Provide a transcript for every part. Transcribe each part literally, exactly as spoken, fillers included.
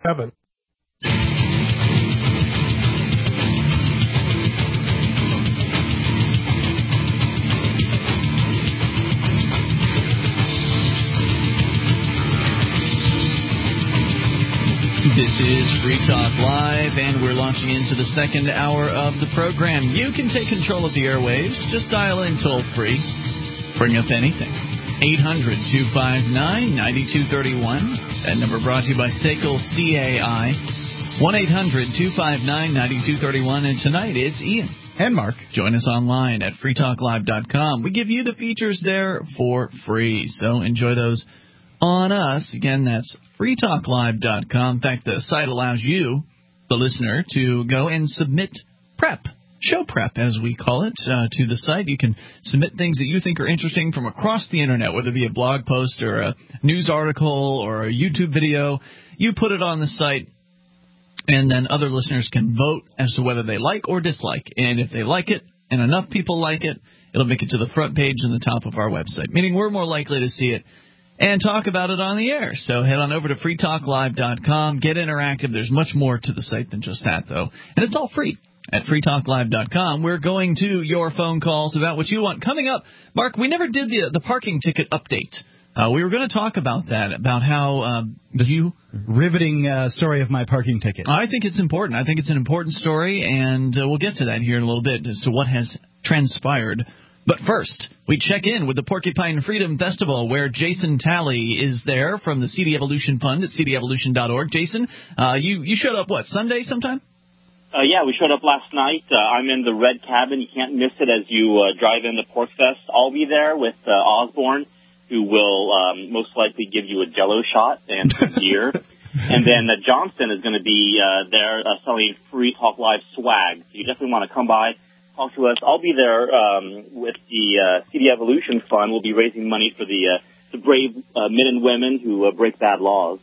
seven. This is Free Talk Live, and we're launching into the second hour of the program. You can take control of the airwaves. Just dial in toll-free. Bring up anything. eight hundred, two five nine, nine two three one. That number brought to you by Sekel C A I. one eight hundred, two five nine, nine two three one. And tonight it's Ian. And Mark. Join us online at free talk live dot com. We give you the features there for free, so enjoy those on us. Again, that's free talk live dot com. In fact, the site allows you, the listener, to go and submit prep, show prep, as we call it, uh, to the site. You can submit things that you think are interesting from across the Internet, whether it be a blog post or a news article or a YouTube video. You put it on the site, and then other listeners can vote as to whether they like or dislike. And if they like it and enough people like it, it'll make it to the front page and the top of our website, meaning we're more likely to see it and talk about it on the air. So head on over to free talk live dot com. Get interactive. There's much more to the site than just that, though. And it's all free at free talk live dot com. We're going to your phone calls about what you want. Coming up, Mark, we never did the the parking ticket update. Uh, we were going to talk about that, about how um, you... Riveting uh, story of my parking ticket. I think it's important. I think it's an important story, and uh, we'll get to that here in a little bit as to what has transpired. But first, we check in with the Porcupine Freedom Festival, where Jason Talley is there from the C D Evolution Fund at c d evolution dot org. Jason, uh, you, you showed up, what, Sunday sometime? Uh, yeah, we showed up last night. Uh, I'm in the red cabin. You can't miss it as you uh, drive into PorcFest. I'll be there with uh, Osborne, who will um, most likely give you a Jell-O shot and some beer. And then uh, Johnston is going to be uh, there uh, selling Free Talk Live swag. So you definitely want to come by. Talk to us. I'll be there um, with the uh, C D Evolution Fund. We'll be raising money for the uh, the brave uh, men and women who uh, break bad laws.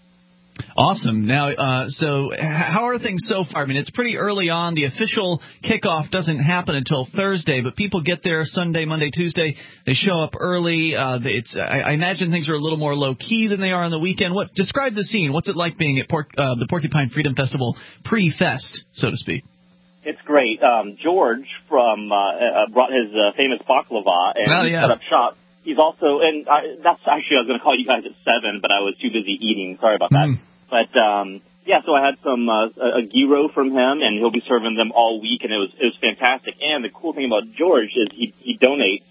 Awesome. Now, uh, so how are things so far? I mean, it's pretty early on. The official kickoff doesn't happen until Thursday, but people get there Sunday, Monday, Tuesday. They show up early. Uh, it's I, I imagine things are a little more low key than they are on the weekend. What describe the scene? What's it like being at Porc, uh, the Porcupine Freedom Festival pre-fest, so to speak? It's great. Um, George from uh, uh, brought his uh, famous baklava and oh, he yeah. set up shop. He's also, and I, that's actually I was going to call you guys at seven, but I was too busy eating. Sorry about that. Mm. But um, yeah, so I had some uh, a gyro from him, and he'll be serving them all week, and it was it was fantastic. And the cool thing about George is he he donates,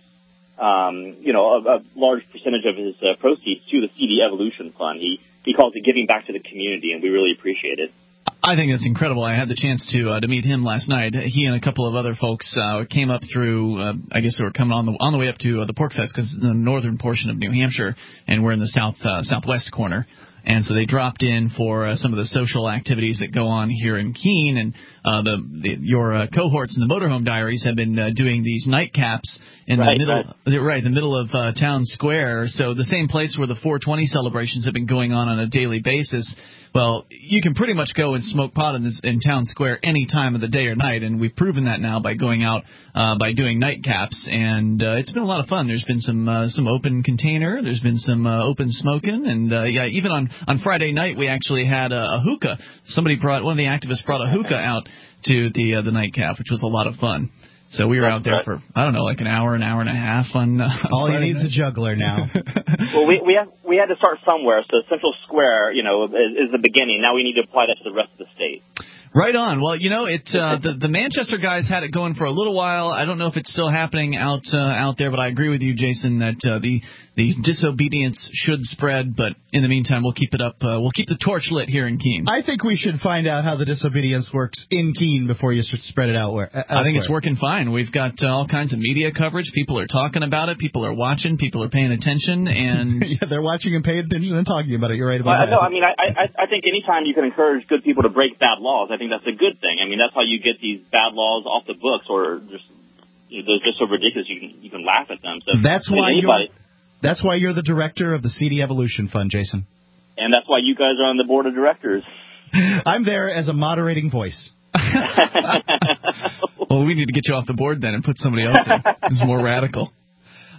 um, you know, a, a large percentage of his uh, proceeds to the C D Evolution Fund. He he calls it giving back to the community, and we really appreciate it. I think that's incredible. I had the chance to uh, to meet him last night. He and a couple of other folks uh, came up through. Uh, I guess they were coming on the on the way up to uh, the PorcFest because it's in the northern portion of New Hampshire, and we're in the south uh, southwest corner. And so they dropped in for uh, some of the social activities that go on here in Keene. And uh, the, the your uh, cohorts in the Motorhome Diaries have been uh, doing these nightcaps in right, the middle, right. right, the middle of uh, Town Square. So the same place where the four twenty celebrations have been going on on a daily basis. Well, you can pretty much go and smoke pot in, this, in Town Square any time of the day or night, and we've proven that now by going out uh, by doing nightcaps, and uh, it's been a lot of fun. There's been some uh, some open container, there's been some uh, open smoking, and uh, yeah, even on, on Friday night we actually had a, a hookah. Somebody brought one of the activists brought a hookah out to the uh, the nightcap, which was a lot of fun. So we were out there for, I don't know, like an hour, an hour and a half on uh, All Friday you need is a juggler now. Well, we we have, we had to start somewhere. So Central Square, you know, is, is the beginning. Now we need to apply that to the rest of the state. Right on. Well, you know, it uh, the the Manchester guys had it going for a little while. I don't know if it's still happening out uh, out there, but I agree with you, Jason, that uh, the the disobedience should spread. But in the meantime, we'll keep it up. Uh, we'll keep the torch lit here in Keene. I think we should find out how the disobedience works in Keene before you spread it out. Where uh, I think it's working fine. We've got uh, all kinds of media coverage. People are talking about it. People are watching. People are paying attention, and yeah, they're watching and paying attention and talking about it. You're right about well, that. No, I mean, I, I I think anytime you can encourage good people to break bad laws, I think that's a good thing. I mean, that's how you get these bad laws off the books, or just you know, they're just so ridiculous you can you can laugh at them. So that's I mean, why anybody, you're, that's why you're the director of the C D Evolution Fund, Jason. And that's why you guys are on the board of directors. I'm there as a moderating voice. Well, we need to get you off the board then and put somebody else in who's more radical.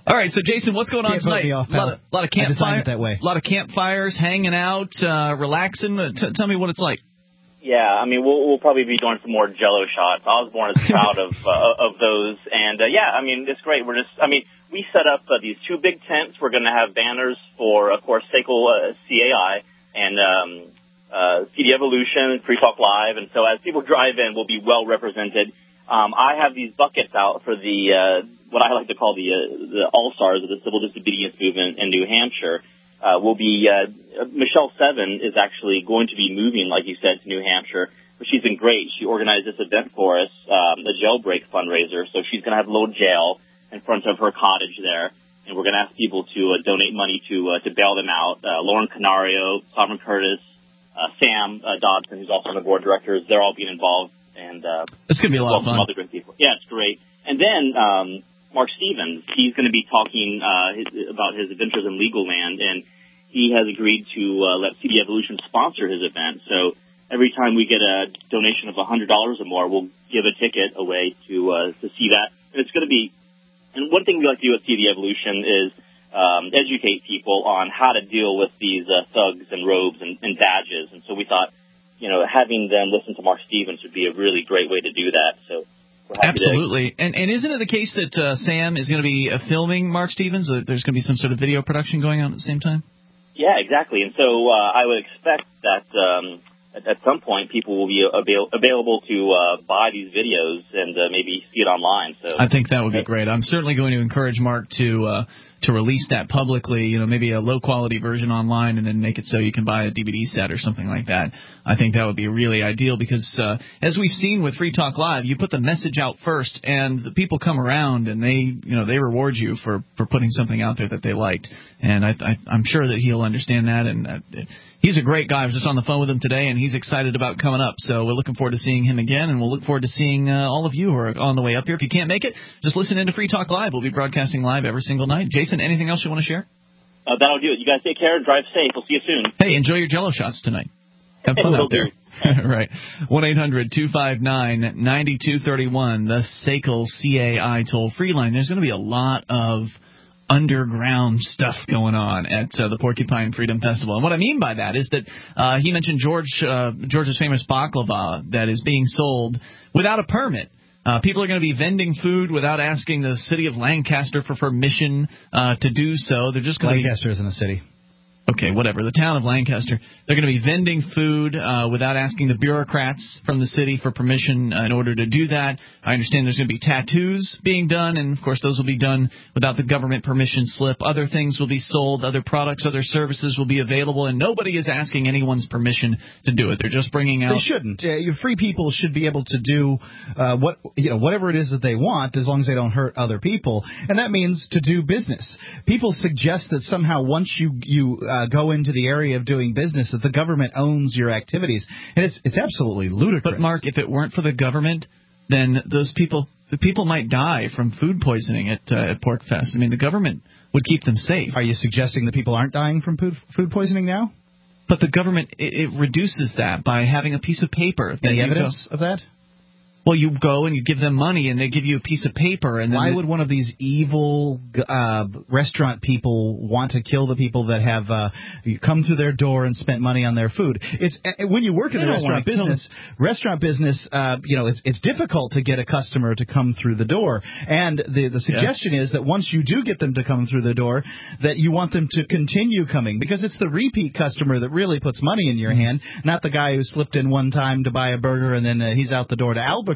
All right, so Jason, what's going on Can't vote tonight? me off, a lot of, lot of I designed campfire, it that way. A lot of campfires, hanging out, uh, relaxing. T- tell me what it's like. Yeah, I mean, we'll, we'll probably be doing some more Jello shots. Osborne is proud of uh, of those, and uh, yeah, I mean, it's great. We're just, I mean, we set up uh, these two big tents. We're going to have banners for, of course, SACL uh, C A I and um, uh, C D Evolution, Free Talk Live, and so as people drive in, we'll be well represented. Um, I have these buckets out for the uh, what I like to call the uh, the all stars of the civil disobedience movement in New Hampshire. Uh, will be, uh, Michelle Seven is actually going to be moving, like you said, to New Hampshire. But she's been great. She organized this event for us, um, the Jailbreak fundraiser. So she's going to have a little jail in front of her cottage there. And we're going to ask people to uh, donate money to uh, to bail them out. Uh, Lauren Canario, Sovereign Curtis, uh, Sam uh, Dodson, who's also on the board of directors, they're all being involved. And uh, it's going to be a lot of fun. Some other great people. Yeah, it's great. And then um, Mark Stevens, he's going to be talking uh, his, about his adventures in legal land, and he has agreed to uh, let C D Evolution sponsor his event. So every time we get a donation of one hundred dollars or more, we'll give a ticket away to uh, to see that. And it's going to be, and one thing we like to do at C D Evolution is um, educate people on how to deal with these uh, thugs and robes and, and badges. And so we thought, you know, having them listen to Mark Stevens would be a really great way to do that. So we're happy absolutely. To... And and isn't it the case that uh, Sam is going to be uh, filming Mark Stevens? Uh, there's going to be some sort of video production going on at the same time? Yeah, exactly. And so uh, I would expect that um, at, at some point people will be avail- available to uh, buy these videos and uh, maybe see it online. So I think that would be great. I'm certainly going to encourage Mark to uh, to release that publicly, you know, maybe a low-quality version online and then make it so you can buy a D V D set or something like that. I think that would be really ideal because, uh, as we've seen with Free Talk Live, you put the message out first and the people come around and they, you know, they reward you for, for putting something out there that they liked. And I, I, I'm sure that he'll understand that. And uh, he's a great guy. I was just on the phone with him today, and he's excited about coming up. So we're looking forward to seeing him again, and we'll look forward to seeing uh, all of you who are on the way up here. If you can't make it, just listen into Free Talk Live. We'll be broadcasting live every single night. Jason, anything else you want to share? Uh, that'll do it. You guys take care. Drive safe. We'll see you soon. Hey, enjoy your Jello shots tonight. Have fun out there. Right. one eight hundred two five nine nine two three one, the SACL C A I toll-free line. There's going to be a lot of underground stuff going on at uh, the Porcupine Freedom Festival. And what I mean by that is that uh, he mentioned George uh, George's famous baklava that is being sold without a permit. Uh, people are going to be vending food without asking the city of Lancaster for permission uh, to do so. They're just going to Lancaster isn't a city. Okay, whatever. The town of Lancaster. They're going to be vending food uh, without asking the bureaucrats from the city for permission uh, in order to do that. I understand there's going to be tattoos being done, and, of course, those will be done without the government permission slip. Other things will be sold, other products, other services will be available, and nobody is asking anyone's permission to do it. They're just bringing out... They shouldn't. Uh, your free people should be able to do uh, what you know whatever it is that they want, as long as they don't hurt other people, and that means to do business. People suggest that somehow once you... you Uh, go into the area of doing business, that the government owns your activities. And it's it's absolutely ludicrous. But, Mark, if it weren't for the government, then those people, the people might die from food poisoning at, uh, at PorcFest. I mean, the government would keep them safe. Are you suggesting that people aren't dying from food, food poisoning now? But the government, it, it reduces that by having a piece of paper. Any evidence go, of that? Well, you go and you give them money, and they give you a piece of paper. And then why it, would one of these evil uh, restaurant people want to kill the people that have uh, come through their door and spent money on their food? It's uh, when you work in the restaurant business. Restaurant business, uh, you know, it's, it's difficult to get a customer to come through the door. And the the suggestion yeah. is that once you do get them to come through the door, that you want them to continue coming, because it's the repeat customer that really puts money in your mm-hmm. hand, not the guy who slipped in one time to buy a burger and then uh, he's out the door to Albuquerque.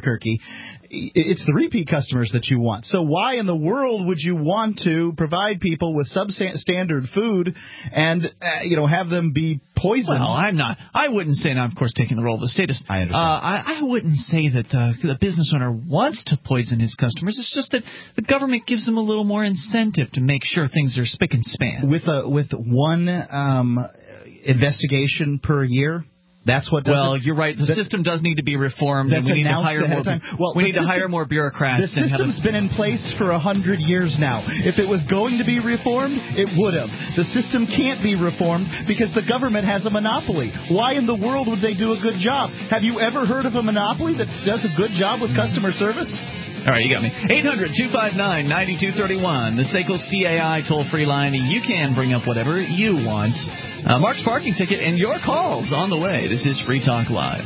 It's the repeat customers that you want. So why in the world would you want to provide people with substandard food and, uh, you know, have them be poisoned? Well, I'm not. I wouldn't say, now, of course, taking the role of the statist. I understand. Uh, I, I wouldn't say that uh, the business owner wants to poison his customers. It's just that the government gives them a little more incentive to make sure things are spick and span. With a with one um, investigation per year. That's what. Well, it, you're right. The system does need to be reformed, and we need to hire more. Well, we need system, to hire more bureaucrats. The system's been in place for a hundred years now. If it was going to be reformed, it would have. The system can't be reformed because the government has a monopoly. Why in the world would they do a good job? Have you ever heard of a monopoly that does a good job with customer service? All right, you got me. eight hundred two five nine nine two three one, the S A C L C A I toll-free line. You can bring up whatever you want. Uh, Mark's parking ticket and your calls on the way. This is Free Talk Live.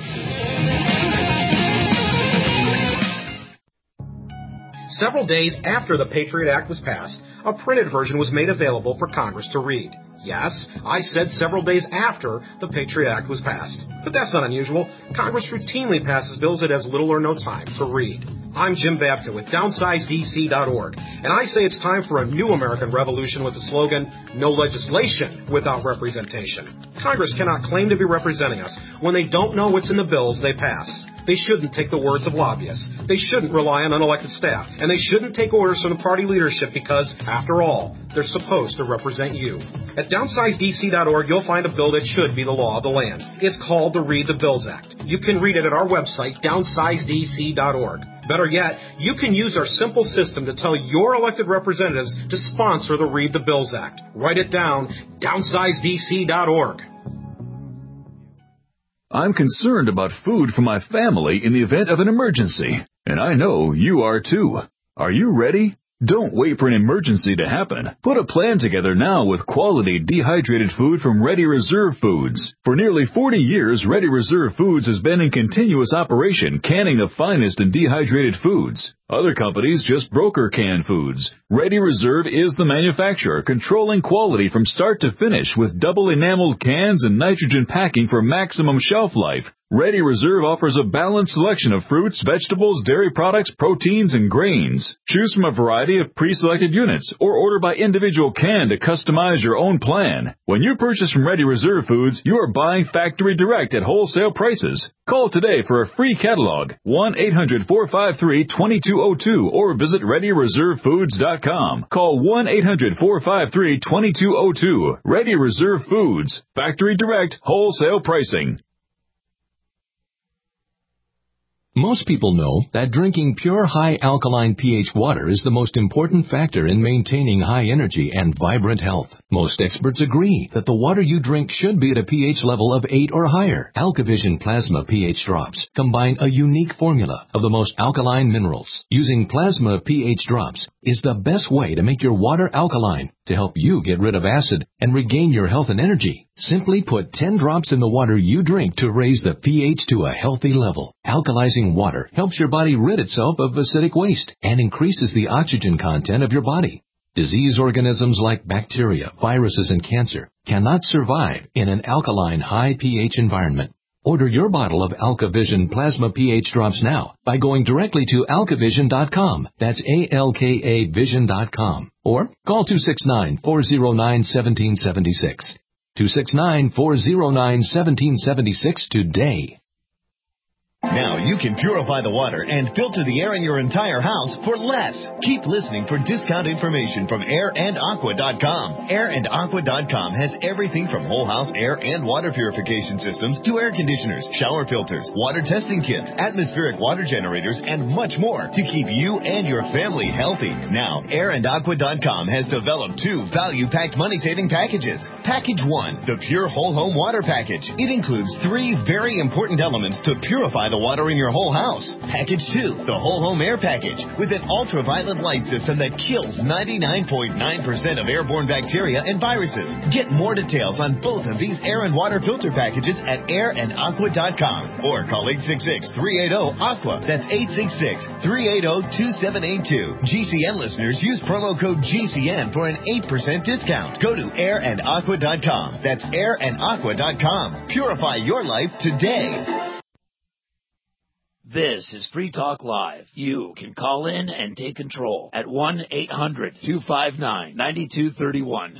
Several days after the Patriot Act was passed, a printed version was made available for Congress to read. Yes, I said several days after the Patriot Act was passed. But that's not unusual. Congress routinely passes bills that has little or no time to read. I'm Jim Babka with downsize D C dot org, and I say it's time for a new American revolution with the slogan, no legislation without representation. Congress cannot claim to be representing us when they don't know what's in the bills they pass. They shouldn't take the words of lobbyists. They shouldn't rely on unelected staff. And they shouldn't take orders from the party leadership because, after all, they're supposed to represent you. At downsize D C dot org, you'll find a bill that should be the law of the land. It's called the Read the Bills Act. You can read it at our website, downsize D C dot org. Better yet, you can use our simple system to tell your elected representatives to sponsor the Read the Bills Act. Write it down, downsize D C dot org. I'm concerned about food for my family in the event of an emergency, and I know you are too. Are you ready? Don't wait for an emergency to happen. Put a plan together now with quality dehydrated food from Ready Reserve Foods. For nearly forty years, Ready Reserve Foods has been in continuous operation, canning the finest in dehydrated foods. Other companies just broker canned foods. Ready Reserve is the manufacturer, controlling quality from start to finish with double enameled cans and nitrogen packing for maximum shelf life. Ready Reserve offers a balanced selection of fruits, vegetables, dairy products, proteins, and grains. Choose from a variety of pre-selected units or order by individual can to customize your own plan. When you purchase from Ready Reserve Foods, you are buying factory direct at wholesale prices. Call today for a free catalog, one eight hundred four five three two two zero two, or visit ready reserve foods dot com. Call one eight hundred four five three two two zero two. Ready Reserve Foods. Factory direct, wholesale pricing. Most people know that drinking pure high alkaline pH water is the most important factor in maintaining high energy and vibrant health. Most experts agree that the water you drink should be at a pH level of eight or higher. AlkaVision Plasma pH drops combine a unique formula of the most alkaline minerals. Using Plasma pH drops is the best way to make your water alkaline to help you get rid of acid and regain your health and energy. Simply put ten drops in the water you drink to raise the pH to a healthy level. Alkalizing water helps your body rid itself of acidic waste and increases the oxygen content of your body. Disease organisms like bacteria, viruses, and cancer cannot survive in an alkaline high pH environment. Order your bottle of AlkaVision Plasma pH drops now by going directly to alka vision dot com. That's A L K A vision dot com. Or call two six nine, four zero nine, one seven seven six. two six nine, four zero nine, one seven seven six today. Now you can purify the water and filter the air in your entire house for less. Keep listening for discount information from air and aqua dot com. air and aqua dot com has everything from whole house air and water purification systems to air conditioners, shower filters, water testing kits, atmospheric water generators, and much more to keep you and your family healthy. Now, air and aqua dot com has developed two value-packed money-saving packages. Package one, the Pure Whole Home Water Package. It includes three very important elements to purify the water in your whole house. Package two, the Whole Home Air Package, with an ultraviolet light system that kills ninety-nine point nine percent of airborne bacteria and viruses. Get more details on both of these air and water filter packages at air and aqua dot com or call eight six six, three eight zero, A Q U A. That's eight six six, three eight zero, two seven eight two. G C N listeners use promo code G C N for an eight percent discount. Go to air and aqua dot com. That's air and aqua dot com. Purify your life today. This is Free Talk Live. You can call in and take control at one eight hundred two five nine nine two three one.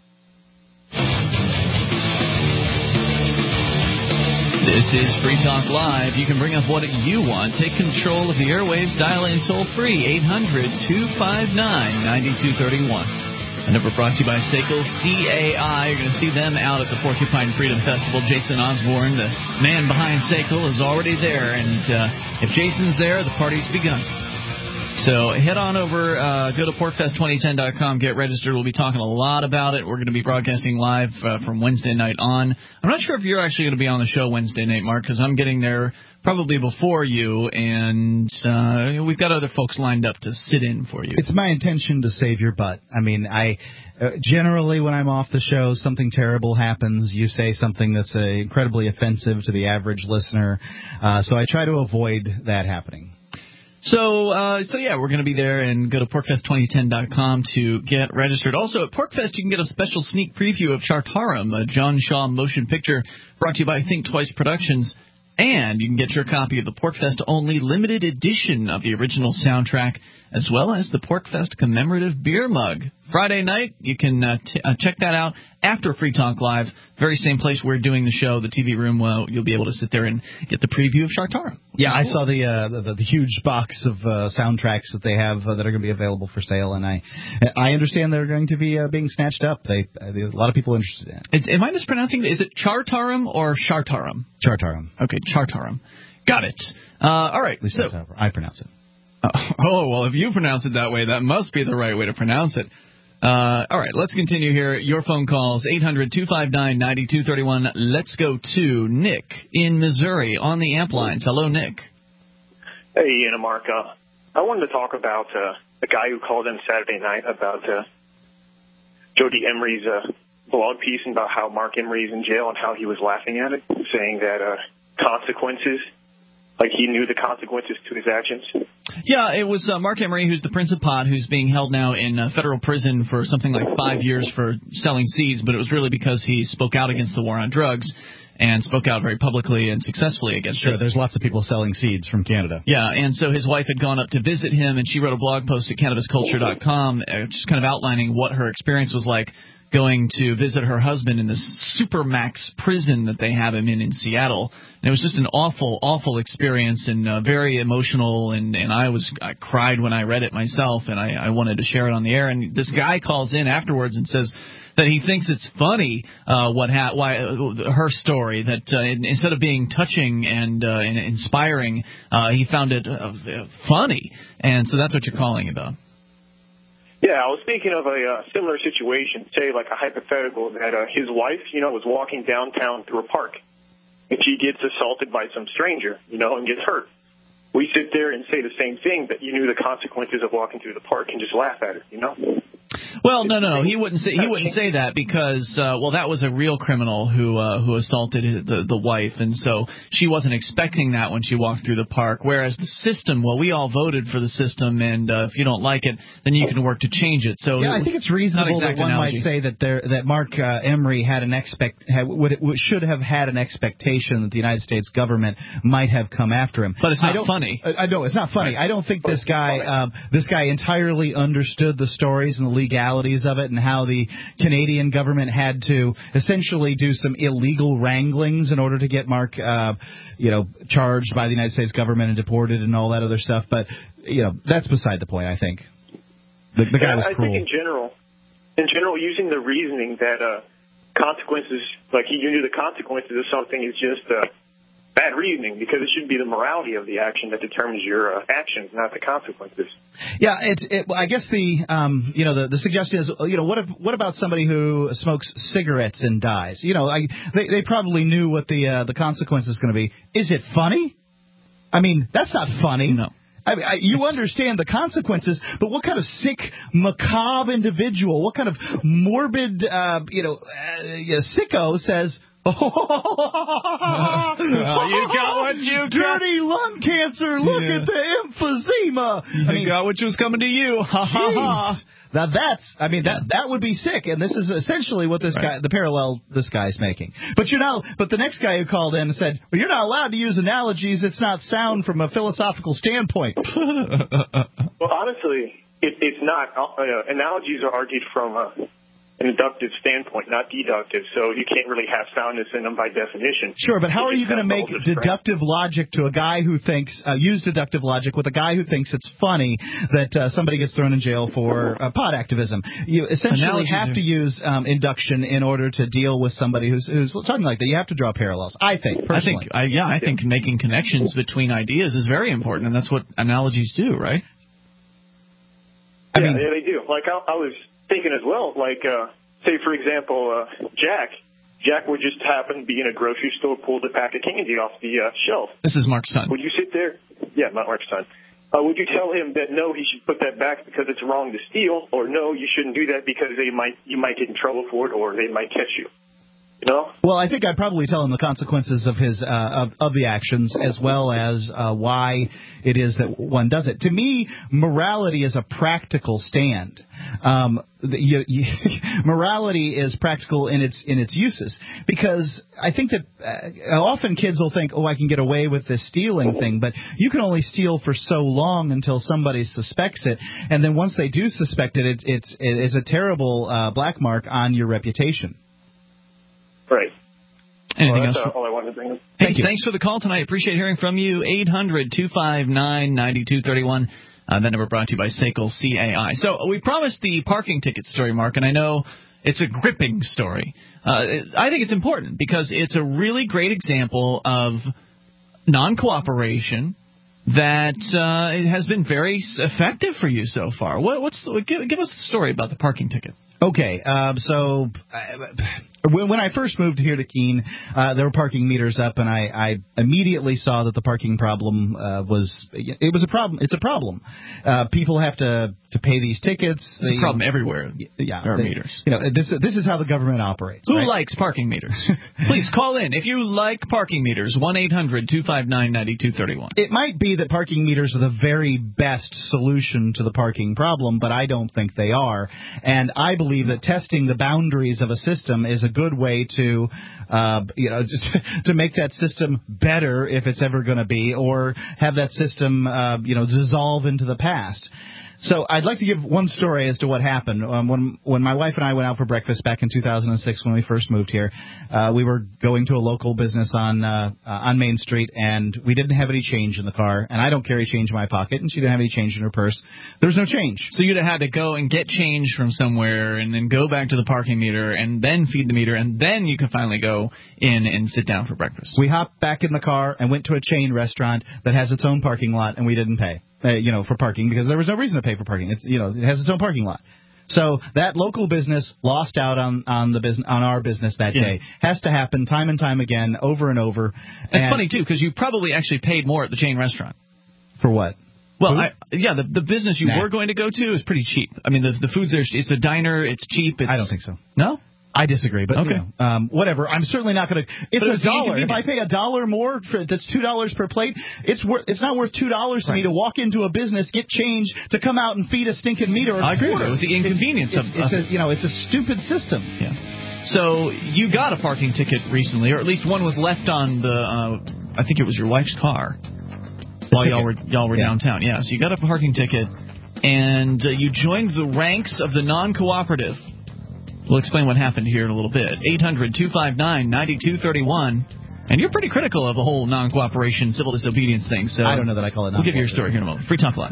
This is Free Talk Live. You can bring up what you want. Take control of the airwaves. Dial in toll-free, eight hundred two five nine nine two three one. A number brought to you by S A C L C A I. You're going to see them out at the Porcupine Freedom Festival. Jason Osborne, the man behind S A C L, is already there. And uh, if Jason's there, the party's begun. So head on over, uh, go to porkfest twenty ten dot com, get registered. We'll be talking a lot about it. We're going to be broadcasting live uh, from Wednesday night on. I'm not sure if you're actually going to be on the show Wednesday night, Mark, because I'm getting there probably before you, and uh, we've got other folks lined up to sit in for you. It's my intention to save your butt. I mean, I uh, generally when I'm off the show, something terrible happens. You say something that's uh, incredibly offensive to the average listener, uh, so I try to avoid that happening. So, uh, so yeah, we're going to be there, and go to porkfest twenty ten dot com to get registered. Also, at PorkFest, you can get a special sneak preview of Shartaram, a John Shaw motion picture brought to you by Think Twice Productions. And you can get your copy of the PorkFest-only limited edition of the original soundtrack, as well as the PorkFest commemorative beer mug. Friday night, you can uh, t- uh, check that out after Free Talk Live. Very same place we're doing the show, the T V room. Well, you'll be able to sit there and get the preview of Shartaram. Yeah, I cool. saw the, uh, the the huge box of uh, soundtracks that they have uh, that are going to be available for sale, and I I understand they're going to be uh, being snatched up. They uh, a lot of people are interested in it. It's, am I mispronouncing it? Is it Chartaram or Shartaram? Chartaram. Okay, Chartaram. Got it. Uh, all right. At least so, that's how I pronounce it. Uh, oh, well, if you pronounce it that way, that must be the right way to pronounce it. Uh, all right, let's continue here. Your phone calls, eight hundred two five nine nine two three one. Let's go to Nick in Missouri on the amp lines. Hello, Nick. Hey, Ian and Mark. Uh, I wanted to talk about uh, the guy who called in Saturday night about uh, Jody Emery's uh, blog piece and about how Mark Emery's in jail and how he was laughing at it, saying that uh, consequences, like he knew the consequences to his actions. Yeah, it was uh, Mark Emery, who's the Prince of Pot, who's being held now in uh, federal prison for something like five years for selling seeds, but it was really because he spoke out against the war on drugs and spoke out very publicly and successfully against sure, it. Sure, there's lots of people selling seeds from Canada. Yeah, and so his wife had gone up to visit him, and she wrote a blog post at cannabis culture dot com uh, just kind of outlining what her experience was like going to visit her husband in this supermax prison that they have him in in Seattle. And it was just an awful, awful experience and uh, very emotional, and, and I was I cried when I read it myself, and I, I wanted to share it on the air. And this guy calls in afterwards and says that he thinks it's funny uh, what ha- why uh, her story, that uh, instead of being touching and, uh, and inspiring, uh, he found it uh, funny. And so that's what you're calling about. Yeah, I was thinking of a uh, similar situation, say like a hypothetical that uh, his wife, you know, was walking downtown through a park, and she gets assaulted by some stranger, you know, and gets hurt. We sit there and say the same thing, but you knew the consequences of walking through the park and just laugh at it, you know? Well, no, no, no. He wouldn't say he wouldn't say that because, uh, well, that was a real criminal who uh, who assaulted the the wife, and so she wasn't expecting that when she walked through the park. Whereas the system, well, we all voted for the system, and uh, if you don't like it, then you can work to change it. So yeah, I think it's reasonable that one analogy. might say that there that Mark uh, Emery had an expect had, would, would, should have had an expectation that the United States government might have come after him. But it's not I don't, funny. I, I know it's not funny. Right. I don't think this guy um, this guy entirely understood the stories and the legalities of it, and how the Canadian government had to essentially do some illegal wranglings in order to get Mark, uh, you know, charged by the United States government and deported and all that other stuff. But you know, that's beside the point. I think the, the guy yeah, was I cruel. think in general, in general, using the reasoning that uh, consequences, like you knew the consequences of something, is just uh, bad reasoning, because it should be the morality of the action that determines your uh, actions, not the consequences. Yeah, it's. It, I guess the um, you know the, the suggestion is, you know, what if what about somebody who smokes cigarettes and dies? You know, I, they they probably knew what the uh, the consequence is going to be. Is it funny? I mean, that's not funny. No. I mean, I, you understand the consequences, but what kind of sick, macabre individual, what kind of morbid, uh, you know, uh, sicko says, oh, you got what you got. Dirty lung cancer. Look Yeah. at the emphysema. You I mean, got what was coming to you. Ha ha ha. Now that's, I mean, that that would be sick, and this is essentially what this Right. guy, the parallel this guy's making. But you're not, but the next guy who called in and said, well, you're not allowed to use analogies. It's not sound from a philosophical standpoint. Well, honestly, it, it's not. Uh, analogies are argued from uh, an inductive standpoint, not deductive, so you can't really have soundness in them by definition. Sure, but how are you going to make deductive logic to a guy who thinks, uh, use deductive logic with a guy who thinks it's funny that uh, somebody gets thrown in jail for uh, pot activism? You essentially Analogies have are... to use um, induction in order to deal with somebody who's, who's talking like that. You have to draw parallels, I think, personally. I think, I, yeah, I think making connections between ideas is very important, and that's what analogies do, right? I yeah, mean, yeah, they do. Like, I, I was thinking as well, like, uh, say, for example, uh, Jack. Jack would just happen to be in a grocery store, pulled a pack of candy off the uh, shelf. This is Mark's son. Would you sit there? Yeah, not Mark's son. Uh, would you tell him that, no, he should put that back because it's wrong to steal, or no, you shouldn't do that because they might you might get in trouble for it, or they might catch you? You know? Well, I think I'd probably tell him the consequences of his uh, of, of the actions, as well as uh, why it is that one does it. To me, morality is a practical stand. Um, you, you, morality is practical in its in its uses, because I think that uh, often kids will think, oh, I can get away with this stealing thing, but you can only steal for so long until somebody suspects it, and then once they do suspect it, it's it's, it's a terrible uh, black mark on your reputation. Right. Anything well, that's else? all I wanted to bring up. Hey, Thank you. Thanks for the call tonight. Appreciate hearing from you. eight hundred two five nine nine two three one. Uh, that number brought to you by S A C L C A I. So we promised the parking ticket story, Mark, and I know it's a gripping story. Uh, I think it's important because it's a really great example of non-cooperation that uh, has been very effective for you so far. What, what's give, give us a story about the parking ticket. Okay, um, so uh, when I first moved here to Keene, uh, there were parking meters up, and I, I immediately saw that the parking problem uh, was it was a problem. It's a problem. Uh, people have to, to pay these tickets. It's they, a problem everywhere. Yeah, there are they, meters. You know, this this is how the government operates. Who right? likes parking meters? Please call in if you like parking meters. one eight hundred two five nine nine two three one. It might be that parking meters are the very best solution to the parking problem, but I don't think they are. And I believe that testing the boundaries of a system is a good way to, uh, you know, just to make that system better if it's ever going to be, or have that system, uh, you know, dissolve into the past. So I'd like to give one story as to what happened. Um, when when my wife and I went out for breakfast back in two thousand six when we first moved here, uh, we were going to a local business on uh, uh, on Main Street, and we didn't have any change in the car, and I don't carry change in my pocket, and she didn't have any change in her purse. There was no change. So you'd have had to go and get change from somewhere and then go back to the parking meter and then feed the meter, and then you could finally go in and sit down for breakfast. We hopped back in the car and went to a chain restaurant that has its own parking lot, and we didn't pay. Uh, you know, for parking, because there was no reason to pay for parking. It's, you know, it has its own parking lot. So that local business lost out on on the business on our business that yeah. day. Has to happen time and time again, over and over. It's and funny too, because you probably actually paid more at the chain restaurant. For what? Well, I, yeah, the the business you nah. were going to go to is pretty cheap. I mean, the the food's there. It's a diner. It's cheap. It's, I don't think so. No. I disagree, but okay. you know, um, whatever. I'm certainly not going to. It's but a dollar. If I pay a dollar more, for, that's two dollars per plate. It's worth. It's not worth two dollars to right. me to walk into a business, get change, to come out and feed a stinking meter. Or I agree. It was the inconvenience it's, of. It's, uh, it's a, you know, it's a stupid system. Yeah. So you got a parking ticket recently, or at least one was left on the. Uh, I think it was your wife's car. The while ticket. y'all were y'all were yeah. downtown. Yeah. So you got a parking ticket, and uh, you joined the ranks of the non-cooperative. We'll explain what happened here in a little bit. eight hundred two five nine nine two three one. And you're pretty critical of the whole non-cooperation, civil disobedience thing. So I don't know that I call it non-cooperation. We'll give you your story here in a moment. Free Talk Live.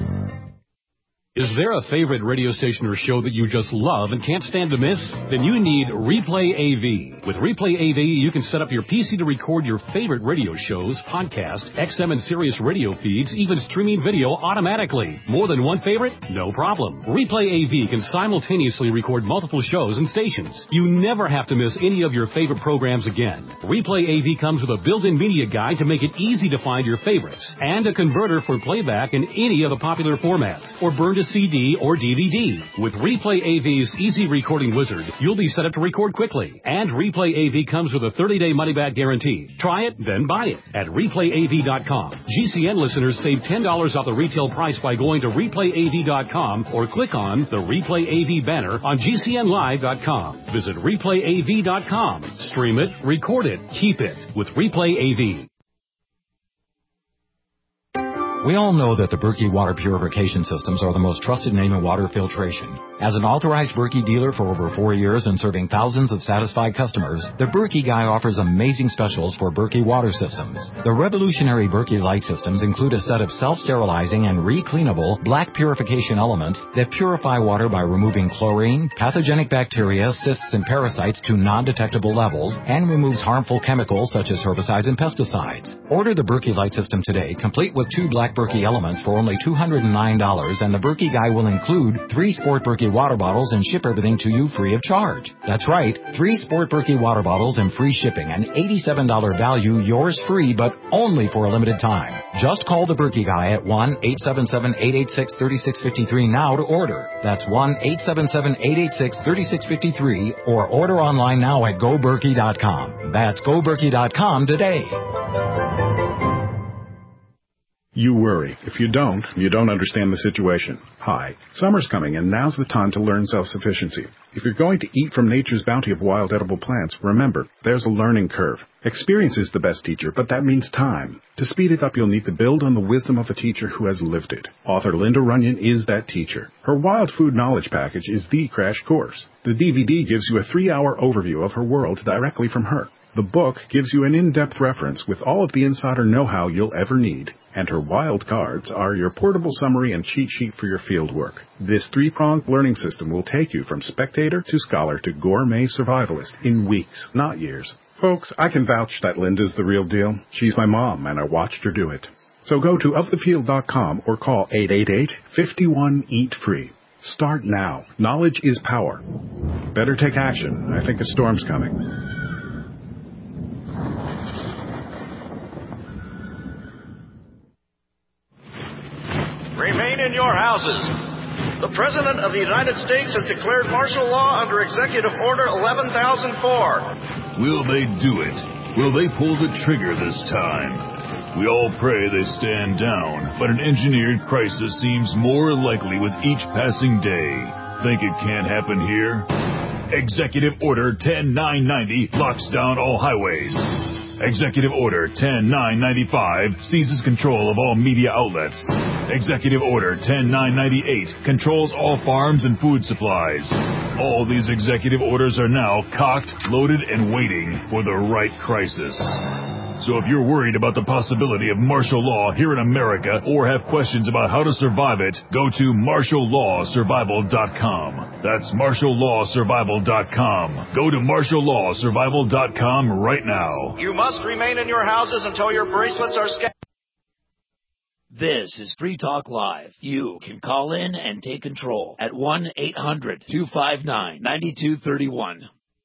Is there a favorite radio station or show that you just love and can't stand to miss? Then you need Replay A V. With Replay A V, you can set up your P C to record your favorite radio shows, podcasts, X M and Sirius radio feeds, even streaming video automatically. More than one favorite? No problem. Replay A V can simultaneously record multiple shows and stations. You never have to miss any of your favorite programs again. Replay A V comes with a built-in media guide to make it easy to find your favorites, and a converter for playback in any of the popular formats, or burn to C D or D V D. With Replay A V's Easy Recording Wizard, you'll be set up to record quickly. And Replay A V comes with a thirty-day money-back guarantee. Try it, then buy it at replay A V dot com. G C N listeners save ten dollars off the retail price by going to replay A V dot com or click on the Replay A V banner on G C N live dot com. Visit replay A V dot com. Stream it, record it, keep it with Replay A V. We all know that the Berkey water purification systems are the most trusted name in water filtration. As an authorized Berkey dealer for over four years and serving thousands of satisfied customers, the Berkey guy offers amazing specials for Berkey water systems. The revolutionary Berkey light systems include a set of self-sterilizing and re-cleanable black purification elements that purify water by removing chlorine, pathogenic bacteria, cysts, and parasites to non-detectable levels, and removes harmful chemicals such as herbicides and pesticides. Order the Berkey Light System today, complete with two black Berkey elements for only two hundred nine dollars, and the Berkey Guy will include three Sport Berkey water bottles and ship everything to you free of charge. That's right, three Sport Berkey water bottles and free shipping, an eighty-seven dollars value, yours free, but only for a limited time. Just call the Berkey Guy at one eight seven seven, eight eight six, three six five three now to order. That's one eight seven seven, eight eight six, three six five three, or order online now at go berkey dot com. That's go berkey dot com today. You worry. If you don't, you don't understand the situation. Hi, summer's coming, and now's the time to learn self-sufficiency. If you're going to eat from nature's bounty of wild edible plants, remember, there's a learning curve. Experience is the best teacher, but that means time. To speed it up, you'll need to build on the wisdom of a teacher who has lived it. Author Linda Runyon is that teacher. Her Wild Food Knowledge Package is the crash course. The D V D gives you a three-hour overview of her world directly from her. The book gives you an in-depth reference with all of the insider know-how you'll ever need. And her wild cards are your portable summary and cheat sheet for your field work. This three-pronged learning system will take you from spectator to scholar to gourmet survivalist in weeks, not years. Folks, I can vouch that Linda's the real deal. She's my mom, and I watched her do it. So go to of the field dot com or call eight eight eight, five one, eat free. Start now. Knowledge is power. Better take action. I think a storm's coming. Remain in your houses. The President of the United States has declared martial law under Executive Order eleven thousand four. Will they do it? Will they pull the trigger this time? We all pray they stand down, but an engineered crisis seems more likely with each passing day. Think it can't happen here? Executive Order ten nine ninety locks down all highways. Executive Order ten nine ninety-five seizes control of all media outlets. Executive Order ten nine ninety-eight controls all farms and food supplies. All these executive orders are now cocked, loaded, and waiting for the right crisis. So if you're worried about the possibility of martial law here in America or have questions about how to survive it, go to martial law survival dot com. That's martial law survival dot com. Go to martial law survival dot com right now. You must remain in your houses until your bracelets are scanned. This is Free Talk Live. You can call in and take control at one eight hundred, two five nine, nine two three one.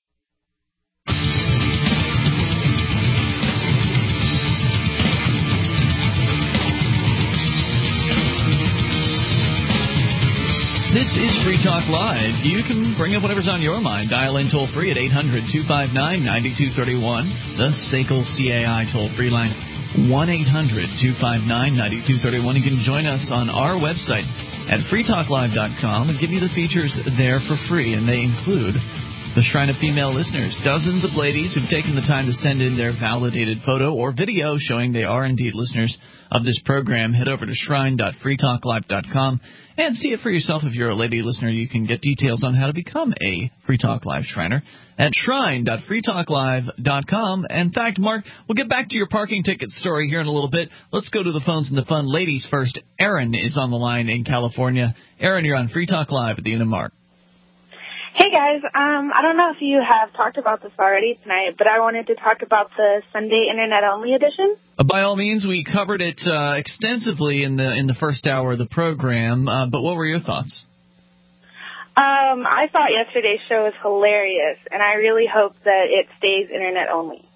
This is Free Talk Live. You can bring up whatever's on your mind. Dial in toll-free at eight hundred, two five nine, nine two three one. The S A C L C A I toll-free line, one eight hundred, two five nine, nine two three one. You can join us on our website at free talk live dot com and give you the features there for free, and they include the Shrine of Female Listeners. Dozens of ladies who've taken the time to send in their validated photo or video showing they are indeed listeners of this program. Head over to shrine dot free talk live dot com and see it for yourself. If you're a lady listener, you can get details on how to become a Free Talk Live Shriner at shrine dot free talk live dot com. In fact, Mark, we'll get back to your parking ticket story here in a little bit. Let's go to the phones and the fun. Ladies first. Erin is on the line in California. Erin, you're on Free Talk Live at the Unimart. Hey, guys. Um, I don't know if you have talked about this already tonight, but I wanted to talk about the Sunday Internet-only edition. Uh, by all means, we covered it uh, extensively in the in the first hour of the program, uh, but what were your thoughts? Um, I thought yesterday's show was hilarious, and I really hope that it stays Internet-only.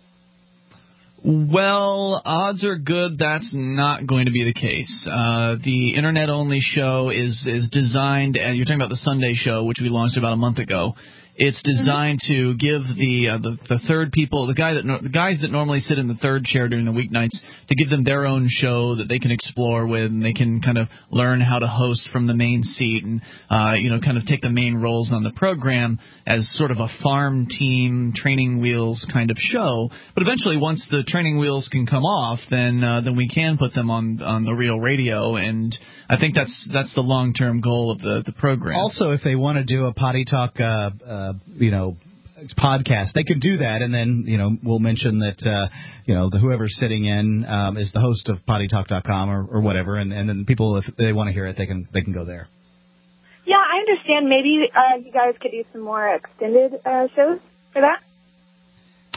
Well, odds are good that's not going to be the case. Uh, the Internet-only show is, is designed, and you're talking about the Sunday show, which we launched about a month ago. It's designed to give the, uh, the the third people, the guy that no, the guys that normally sit in the third chair during the weeknights, to give them their own show that they can explore with, and they can kind of learn how to host from the main seat, and uh, you know, kind of take the main roles on the program as sort of a farm team training wheels kind of show. But eventually, once the training wheels can come off, then uh, then we can put them on on the real radio, and I think that's that's the long term goal of the the program. Also, if they want to do a potty talk. Uh, uh, you know, podcast, they could do that, and then, you know, we'll mention that, uh, you know, the whoever's sitting in um, is the host of potty talk dot com or, or whatever, and, and then people, if they want to hear it, they can they can go there. Yeah, I understand. Maybe uh, you guys could do some more extended uh, shows for that.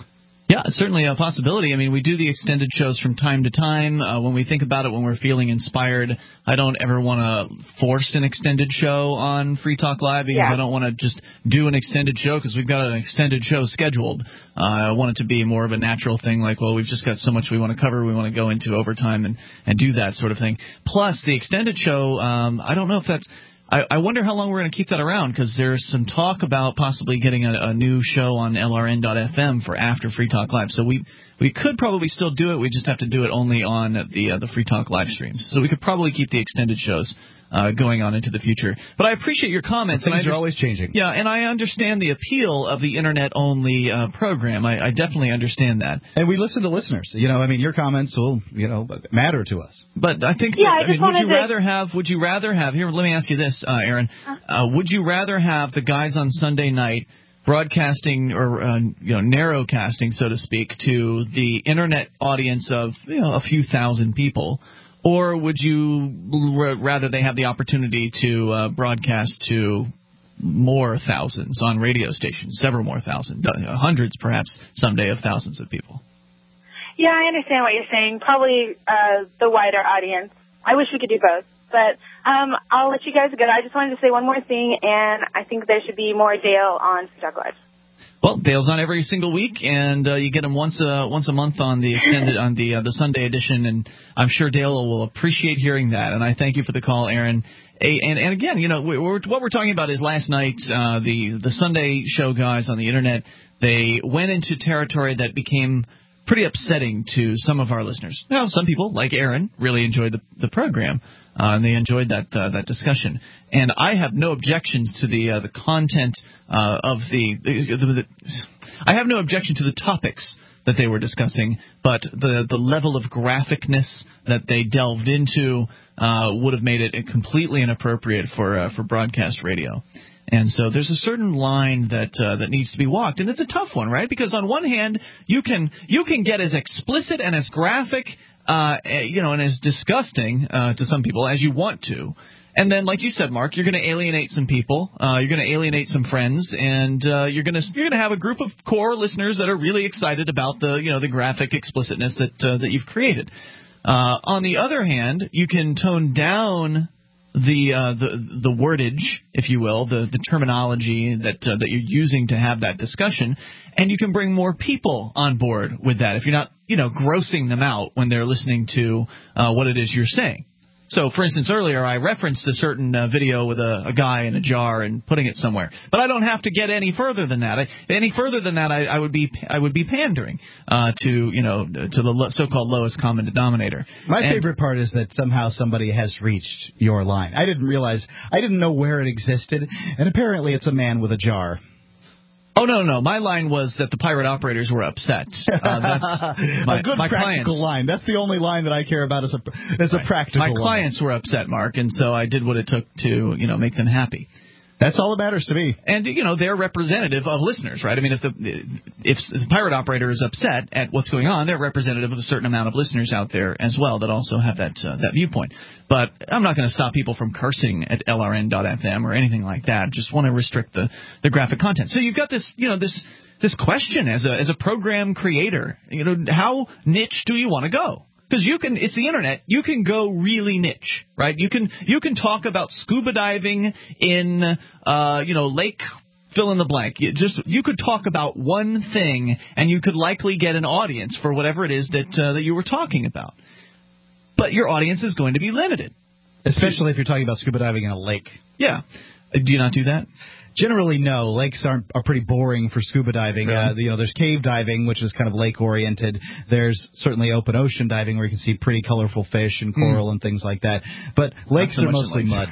Yeah, certainly a possibility. I mean, we do the extended shows from time to time. Uh, when we think about it, when we're feeling inspired, I don't ever want to force an extended show on Free Talk Live because yeah. I don't want to just do an extended show because we've got an extended show scheduled. Uh, I want it to be more of a natural thing like, well, we've just got so much we want to cover, we want to go into overtime and, and do that sort of thing. Plus, the extended show, um, I don't know if that's... I, I wonder how long we're going to keep that around, because there's some talk about possibly getting a, a new show on L R N dot F M for after Free Talk Live. So we we could probably still do it. We just have to do it only on the uh, the Free Talk Live streams. So we could probably keep the extended shows uh, going on into the future. But I appreciate your comments. Things and I are always changing. Yeah, and I understand the appeal of the Internet-only uh, program. I, I definitely understand that. And we listen to listeners. You know, I mean, your comments will, you know, matter to us. But I think, yeah, that, I I just mean, would you to... rather have, would you rather have, here, let me ask you this, uh, Aaron, uh, would you rather have the guys on Sunday night broadcasting or, uh, you know, narrowcasting, so to speak, to the Internet audience of, you know, a few thousand people, or would you r- rather they have the opportunity to uh, broadcast to more thousands on radio stations, several more thousands, uh, hundreds perhaps someday of thousands of people? Yeah, I understand what you're saying. Probably uh, the wider audience. I wish we could do both. But um, I'll let you guys go. I just wanted to say one more thing, and I think there should be more Dale on Free Talk Live. Well, Dale's on every single week, and uh, you get him once a once a month on the extended on the uh, the Sunday edition, and I'm sure Dale will appreciate hearing that. And I thank you for the call, Aaron. A, and, and again, you know, we're, what we're talking about is last night uh, the the Sunday show guys on the Internet, they went into territory that became pretty upsetting to some of our listeners. Now, some people, like Aaron, really enjoyed the, the program, uh, and they enjoyed that uh, that discussion. And I have no objections to the uh, the content uh, of the, the, the, the – I have no objection to the topics that they were discussing, but the, the level of graphicness that they delved into uh, would have made it completely inappropriate for uh, for broadcast radio. And so there's a certain line that uh, that needs to be walked, and it's a tough one, right? Because on one hand, you can you can get as explicit and as graphic, uh, you know, and as disgusting uh, to some people as you want to, and then, like you said, Mark, you're going to alienate some people, uh, you're going to alienate some friends, and uh, you're going to you're going to have a group of core listeners that are really excited about the you know the graphic explicitness that uh, that you've created. Uh, on the other hand, you can tone down the uh, the the wordage, if you will, the the terminology that uh, that you're using to have that discussion, and you can bring more people on board with that if you're not, you know, grossing them out when they're listening to uh, what it is you're saying. So, for instance, earlier I referenced a certain uh, video with a, a guy in a jar and putting it somewhere, but I don't have to get any further than that. I, any further than that, I, I would be I would be pandering uh, to you know to the lo- so-called lowest common denominator. My and, favorite part is that somehow somebody has reached your line. I didn't realize I didn't know where it existed, and apparently it's a man with a jar. Oh, no, no. My line was that the pirate operators were upset. Uh, that's my, a good my practical clients, line. That's the only line that I care about as a as right. a practical line. My clients were upset, Mark, and so I did what it took to, you know, make them happy. That's all that matters to me. And, you know, they're representative of listeners, right? I mean, if the if the pirate operator is upset at what's going on, they're representative of a certain amount of listeners out there as well that also have that uh, that viewpoint. But I'm not going to stop people from cursing at L R N dot F M or anything like that. Just want to restrict the, the graphic content. So you've got this, you know, this this question as a as a program creator. You know, how niche do you want to go? Because you can, it's the internet. You can go really niche, right? You can you can talk about scuba diving in, uh, you know, Lake fill in the blank. You just you could talk about one thing, and you could likely get an audience for whatever it is that uh, that you were talking about. But your audience is going to be limited, especially if you're talking about scuba diving in a lake. Yeah. Do you not do that? Generally, no. Lakes aren't are pretty boring for scuba diving. Really? Uh, you know, there's cave diving, which is kind of lake oriented. There's certainly open ocean diving, where you can see pretty colorful fish and coral mm. and things like that. But lakes so are mostly mud.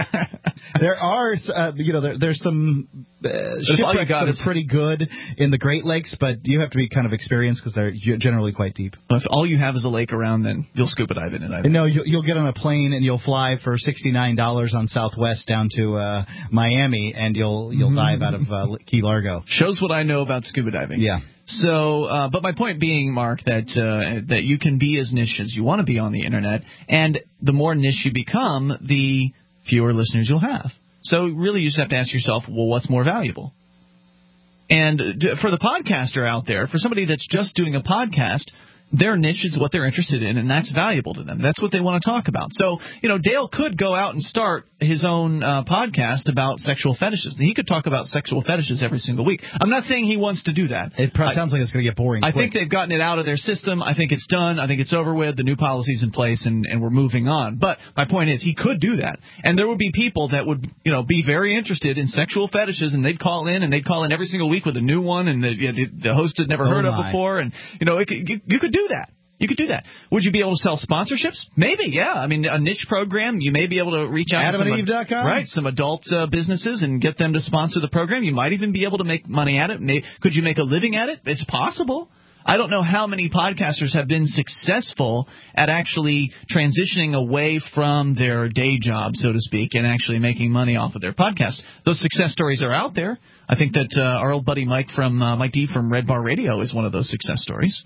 There are, uh, you know, there, there's some uh, shipwrecks that are pretty good in the Great Lakes, but you have to be kind of experienced because they're generally quite deep. Well, if all you have is a lake around, then you'll scuba dive in it. I think. No, you'll, you'll get on a plane and you'll fly for sixty-nine dollars on Southwest down to uh, Miami, and you'll You'll mm-hmm. dive out of uh, Key Largo. Shows what I know about scuba diving. Yeah. So, uh, but my point being, Mark, that uh, that you can be as niche as you want to be on the internet, and the more niche you become, the fewer listeners you'll have. So, really, you just have to ask yourself, well, what's more valuable? And for the podcaster out there, for somebody that's just doing a podcast, their niche is what they're interested in, and that's valuable to them. That's what they want to talk about. So, you know, Dale could go out and start his own uh, podcast about sexual fetishes. And he could talk about sexual fetishes every single week. I'm not saying he wants to do that. It probably sounds like it's going to get boring I quick. think they've gotten it out of their system. I think it's done. I think it's over with. The new policy's in place, and, and we're moving on. But my point is, he could do that. And there would be people that would, you know, be very interested in sexual fetishes, and they'd call in, and they'd call in every single week with a new one, and the, you know, the, the host had never Oh heard my. of before. And, you know, it, you, you could do that. You could do that. Would you be able to sell sponsorships? Maybe, yeah. I mean, a niche program, you may be able to reach out Adam to some, and Eve dot com? right, some adult uh, businesses and get them to sponsor the program. You might even be able to make money at it. May, could you make a living at it? It's possible. I don't know how many podcasters have been successful at actually transitioning away from their day job, so to speak, and actually making money off of their podcast. Those success stories are out there. I think that uh, our old buddy Mike from uh, Mike D from Red Bar Radio is one of those success stories.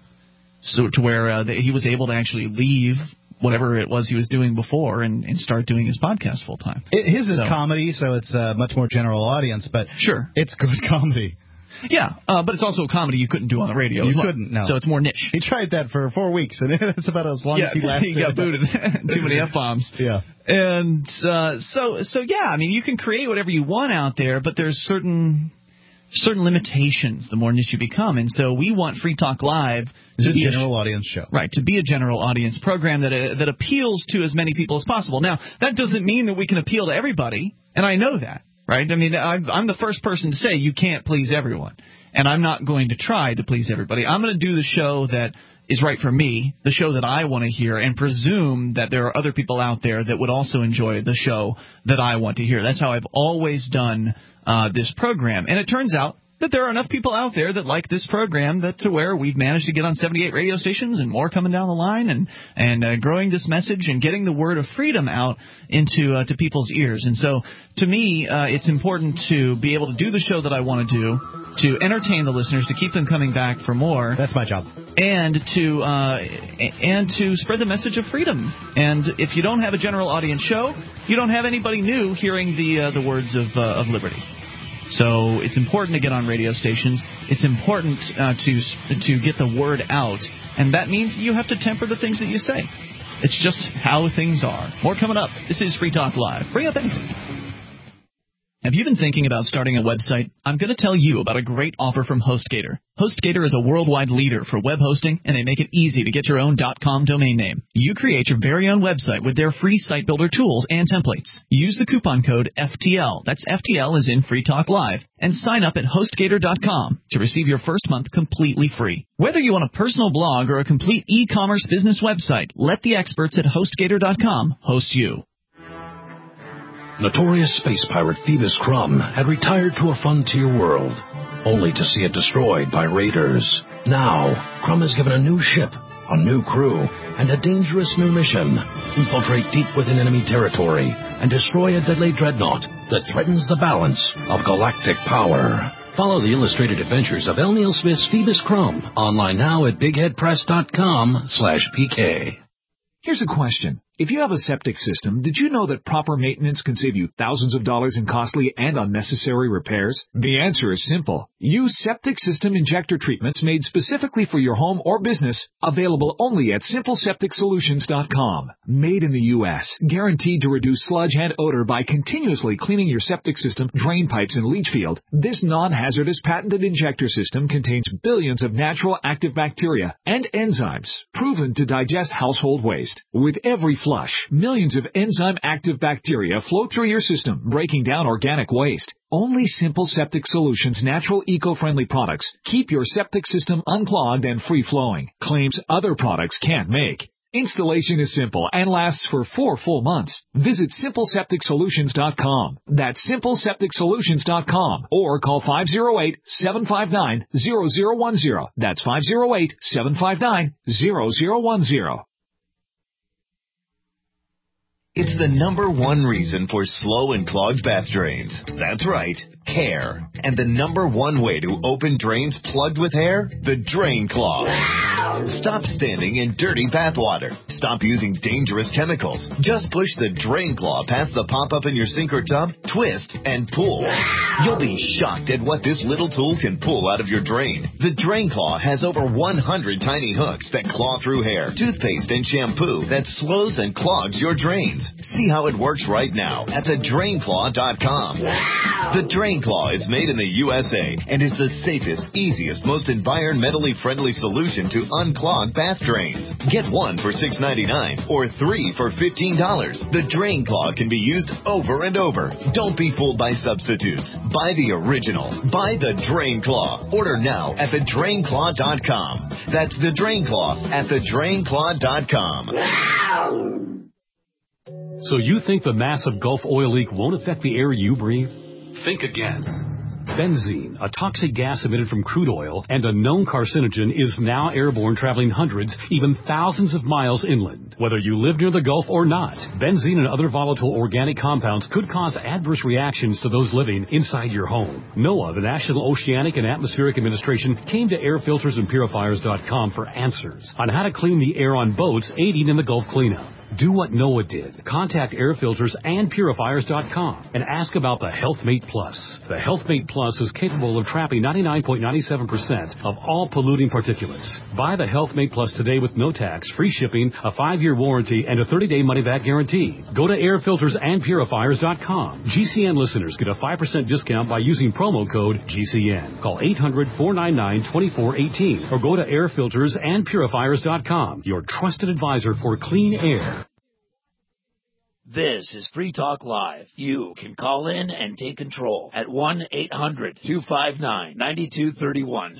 So to where uh, he was able to actually leave whatever it was he was doing before and, and start doing his podcast full time. His is so. comedy, so it's a much more general audience, but sure, it's good comedy. Yeah, uh, but it's also a comedy you couldn't do on the radio. You as well. couldn't, no. So it's more niche. He tried that for four weeks, and that's about as long yeah, as he lasted. he got booted. Too many F-bombs. Yeah. And uh, so, so yeah, I mean, you can create whatever you want out there, but there's certain... certain limitations the more niche you become. And so we want Free Talk Live to be be a general sh- audience show. Right, to be a general audience program that uh, that appeals to as many people as possible. Now, that doesn't mean that we can appeal to everybody, and I know that, right? I mean, I'm, I'm the first person to say you can't please everyone, and I'm not going to try to please everybody. I'm going to do the show that is right for me, the show that I want to hear, and presume that there are other people out there that would also enjoy the show that I want to hear. That's how I've always done uh, this program. And it turns out that there are enough people out there that like this program that to where we've managed to get on seventy-eight radio stations and more coming down the line and and uh, growing this message and getting the word of freedom out into uh, to people's ears. And so to me, uh, it's important to be able to do the show that I want to do, to entertain the listeners, to keep them coming back for more. That's my job. And to uh, and to spread the message of freedom. And if you don't have a general audience show, you don't have anybody new hearing the uh, the words of uh, of liberty. So it's important to get on radio stations. It's important uh, to to get the word out, and that means you have to temper the things that you say. It's just how things are. More coming up. This is Free Talk Live. Bring up anything. Have you been thinking about starting a website? I'm going to tell you about a great offer from HostGator. HostGator is a worldwide leader for web hosting, and they make it easy to get your own .com domain name. You create your very own website with their free site builder tools and templates. Use the coupon code F T L, that's F T L as in Free Talk Live, and sign up at HostGator dot com to receive your first month completely free. Whether you want a personal blog or a complete e-commerce business website, let the experts at HostGator dot com host you. Notorious space pirate Phoebus Crumb had retired to a frontier world, only to see it destroyed by raiders. Now, Crumb is given a new ship, a new crew, and a dangerous new mission. Infiltrate deep within enemy territory and destroy a deadly dreadnought that threatens the balance of galactic power. Follow the illustrated adventures of L. Neil Smith's Phoebus Crumb online now at bigheadpress.com slash PK. Here's a question. If you have a septic system, did you know that proper maintenance can save you thousands of dollars in costly and unnecessary repairs? The answer is simple. Use septic system injector treatments made specifically for your home or business, available only at simple septic solutions dot com. Made in the U S, guaranteed to reduce sludge and odor by continuously cleaning your septic system, drain pipes, and leach field, this non-hazardous patented injector system contains billions of natural active bacteria and enzymes proven to digest household waste. With every flush, millions of enzyme-active bacteria flow through your system, breaking down organic waste. Only Simple Septic Solutions natural eco-friendly products keep your septic system unclogged and free-flowing, claims other products can't make. Installation is simple and lasts for four full months. Visit simple septic solutions dot com. That's simple septic solutions dot com or call five oh eight, seven five nine, zero zero one zero. That's five oh eight, seven five nine, zero zero one zero. It's the number one reason for slow and clogged bath drains. That's right, hair. And the number one way to open drains plugged with hair? The Drain Claw. Stop standing in dirty bathwater. Stop using dangerous chemicals. Just push the drain claw past the pop-up in your sink or tub, twist, and pull. You'll be shocked at what this little tool can pull out of your drain. The Drain Claw has over one hundred tiny hooks that claw through hair, toothpaste, and shampoo that slows and clogs your drains. See how it works right now at the drain claw dot com. The Drain Claw is made in the U S A and is the safest, easiest, most environmentally friendly solution to unclog bath drains. Get one for six ninety-nine or three for fifteen dollars. The Drain Claw can be used over and over. Don't be fooled by substitutes. Buy the original. Buy the Drain Claw. Order now at the drain claw dot com. That's the Drain Claw at the drain claw dot com. So you think the massive Gulf oil leak won't affect the air you breathe? Think again. Benzene, a toxic gas emitted from crude oil and a known carcinogen, is now airborne, traveling hundreds, even thousands of miles inland. Whether you live near the Gulf or not, benzene and other volatile organic compounds could cause adverse reactions to those living inside your home. NOAA, the National Oceanic and Atmospheric Administration, came to air filters and purifiers dot com for answers on how to clean the air on boats aiding in the Gulf cleanup. Do what NOAA did. Contact air filters and purifiers dot com and ask about the HealthMate Plus. The HealthMate Plus is capable of trapping ninety-nine point nine seven percent of all polluting particulates. Buy the HealthMate Plus today with no tax, free shipping, a five-year warranty, and a thirty-day money-back guarantee. Go to air filters and purifiers dot com. G C N listeners get a five percent discount by using promo code G C N. Call eight hundred, four nine nine, two four one eight or go to air filters and purifiers dot com, your trusted advisor for clean air. This is Free Talk Live. You can call in and take control at one eight hundred, two five nine, nine two three one.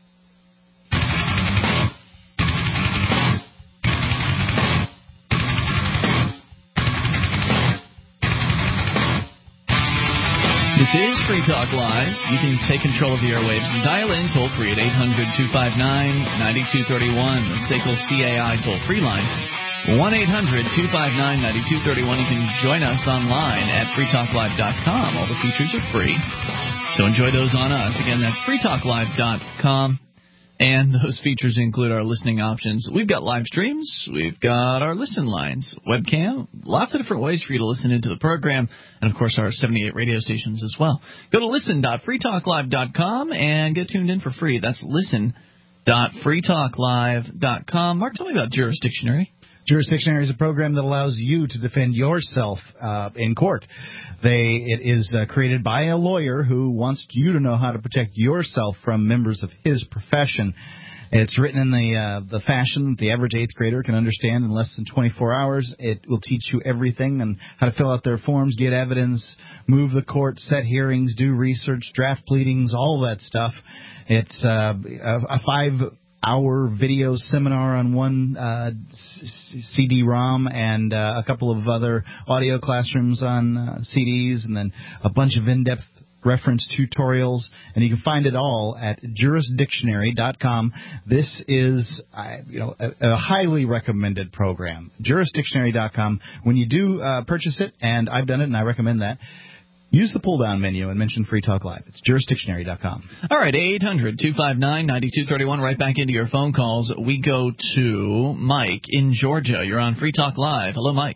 This is Free Talk Live. You can take control of the airwaves and dial in toll-free at eight hundred, two five nine, nine two three one, the S A C L C A I toll-free line. one eight hundred, two five nine, nine two three one. You can join us online at free talk live dot com. All the features are free, so enjoy those on us. Again, that's free talk live dot com. And those features include our listening options. We've got live streams. We've got our listen lines, webcam, lots of different ways for you to listen into the program. And, of course, our seventy-eight radio stations as well. Go to listen dot free talk live dot com and get tuned in for free. That's listen dot free talk live dot com. Mark, tell me about Jurisdictionary. Jurisdictionary is a program that allows you to defend yourself uh, in court. They it is uh, created by a lawyer who wants you to know how to protect yourself from members of his profession. It's written in the uh, the fashion that the average eighth grader can understand in less than twenty-four hours. It will teach you everything and how to fill out their forms, get evidence, move the court, set hearings, do research, draft pleadings, all that stuff. It's uh, a, a five hour video seminar on one uh, C D ROM and uh, a couple of other audio classrooms on uh, C Ds, and then a bunch of in-depth reference tutorials, and you can find it all at jurisdictionary dot com. This is, uh, you know, a, a highly recommended program. jurisdictionary dot com. When you do uh, purchase it, and I've done it, and I recommend that, use the pull-down menu and mention Free Talk Live. It's jurisdictionary dot com. All right, eight hundred, two five nine, nine two three one. Right back into your phone calls. We go to Mike in Georgia. You're on Free Talk Live. Hello, Mike.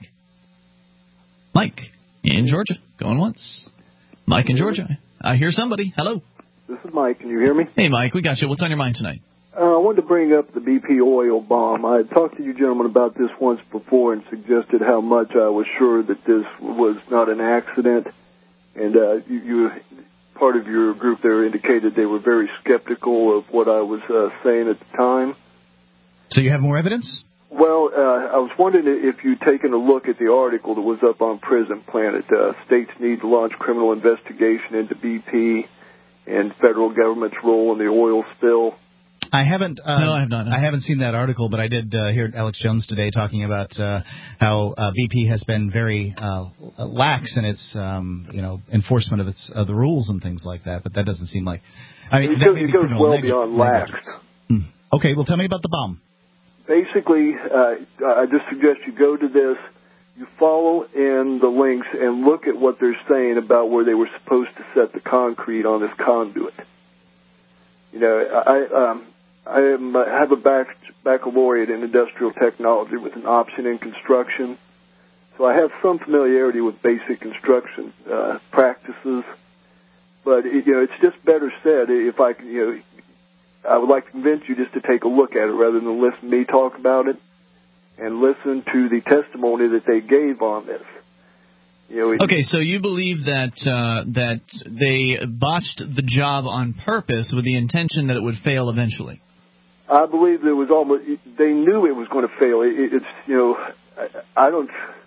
Mike in Georgia. Going once. Mike in Georgia. I hear somebody. Hello. This is Mike. Can you hear me? Hey, Mike. We got you. What's on your mind tonight? Uh, I wanted to bring up the B P oil bomb. I had talked to you gentlemen about this once before and suggested how much I was sure that this was not an accident. And uh, you, you, part of your group there indicated they were very skeptical of what I was uh, saying at the time. So you have more evidence? Well, uh, I was wondering if you'd taken a look at the article that was up on Prison Planet. Uh, states need to launch criminal investigation into B P and federal government's role in the oil spill. I haven't. Uh, no, I have not. No. I haven't seen that article, but I did uh, hear Alex Jones today talking about uh, how uh, B P has been very uh, lax in its, um, you know, enforcement of its uh, the rules and things like that. But that doesn't seem like. I mean, it that goes, may be it goes well neg- beyond lax. Hmm. Okay, well, tell me about the bomb. Basically, uh, I just suggest you go to this, you follow in the links, and look at what they're saying about where they were supposed to set the concrete on this conduit. You know, I um, I am, have a back, baccalaureate in industrial technology with an option in construction. So I have some familiarity with basic construction uh, practices. But, it, you know, it's just better said if I can, you know, I would like to convince you just to take a look at it rather than listen to me talk about it and listen to the testimony that they gave on this. You know, it, okay, so you believe that uh, that they botched the job on purpose with the intention that it would fail eventually? I believe there was almost, they knew it was going to fail. It, it's, you know, I, I don't,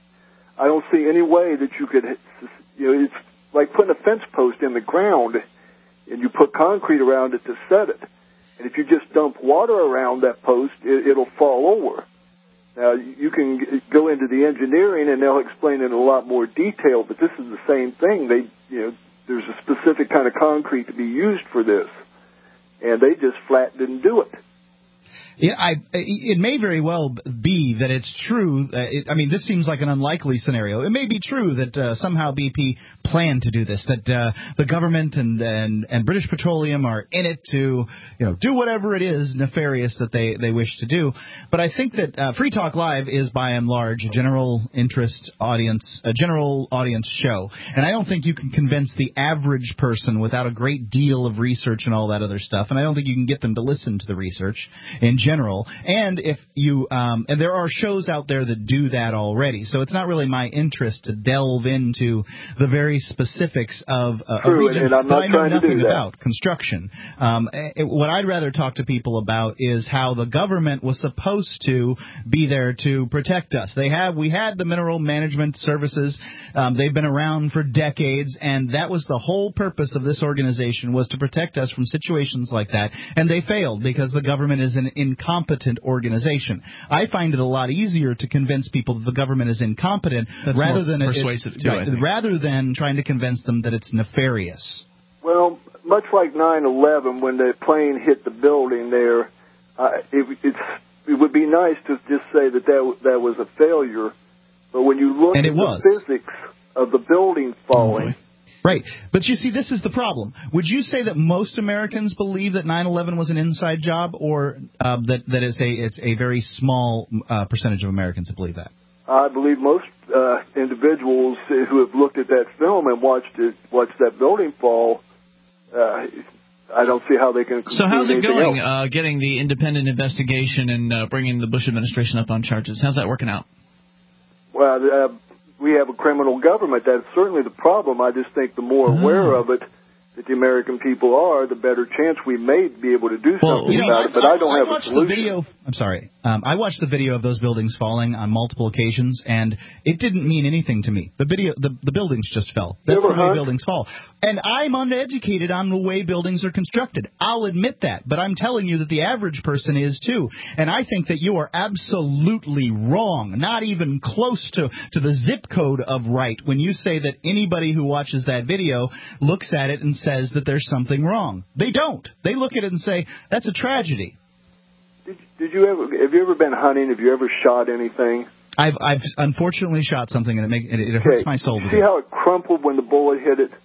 I don't see any way that you could, you know, it's like putting a fence post in the ground and you put concrete around it to set it. And if you just dump water around that post, it, it'll fall over. Now, you can go into the engineering and they'll explain it in a lot more detail, but this is the same thing. They, you know, there's a specific kind of concrete to be used for this, and they just flat didn't do it. Yeah, I, it may very well be that it's true. Uh, it, I mean, this seems like an unlikely scenario. It may be true that uh, somehow B P planned to do this, that uh, the government and, and, and British Petroleum are in it to, you know, do whatever it is nefarious that they, they wish to do. But I think that uh, Free Talk Live is, by and large, a general interest audience, a general audience show. And I don't think you can convince the average person without a great deal of research and all that other stuff. And I don't think you can get them to listen to the research in general. And if you um, and there are shows out there that do that already, so it's not really my interest to delve into the very specifics of uh, a region and I'm that not I know trying to nothing do that. about, construction. Um, it, what I'd rather talk to people about is how the government was supposed to be there to protect us. They have we had the Mineral Management Services. Um, they've been around for decades, and that was the whole purpose of this organization, was to protect us from situations like that. And they failed because the government is an incompetent organization. I find it a lot easier to convince people that the government is incompetent That's rather more than it, persuasive it, too, right, I think. rather than trying to convince them that it's nefarious. Well, much like nine eleven, when the plane hit the building there, uh, it, it's, it would be nice to just say that that, that was a failure. But when you look And at it was. the physics of the building falling, Mm-hmm. Right. But you see, this is the problem. Would you say that most Americans believe that nine eleven was an inside job, or uh, that, that it's, a, it's a very small uh, percentage of Americans that believe that? I believe most uh, individuals who have looked at that film and watched it, watched that building fall, uh, I don't see how they can. So how's it going, else. uh, getting the independent investigation and uh, bringing the Bush administration up on charges? How's that working out? Well, uh, we have a criminal government. That's certainly the problem. I just think the more Mm. aware of it that the American people are, the better chance we may be able to do Well, something you know, about I, it. But I, I don't I have watched a solution. the video. I'm sorry. Um, I watched the video of those buildings falling on multiple occasions, and it didn't mean anything to me. The video, the, the buildings just fell. That's the way hunt? buildings fall. And I'm uneducated on the way buildings are constructed. I'll admit that. But I'm telling you that the average person is too. And I think that you are absolutely wrong, not even close to, to the zip code of right, when you say that anybody who watches that video looks at it and says that there's something wrong. They don't. They look at it and say, that's a tragedy. Did, did you ever? Have you ever been hunting? Have you ever shot anything? I've I've unfortunately shot something and it make it, it hurts Okay. my soul to See do. how it crumpled when the bullet hit it?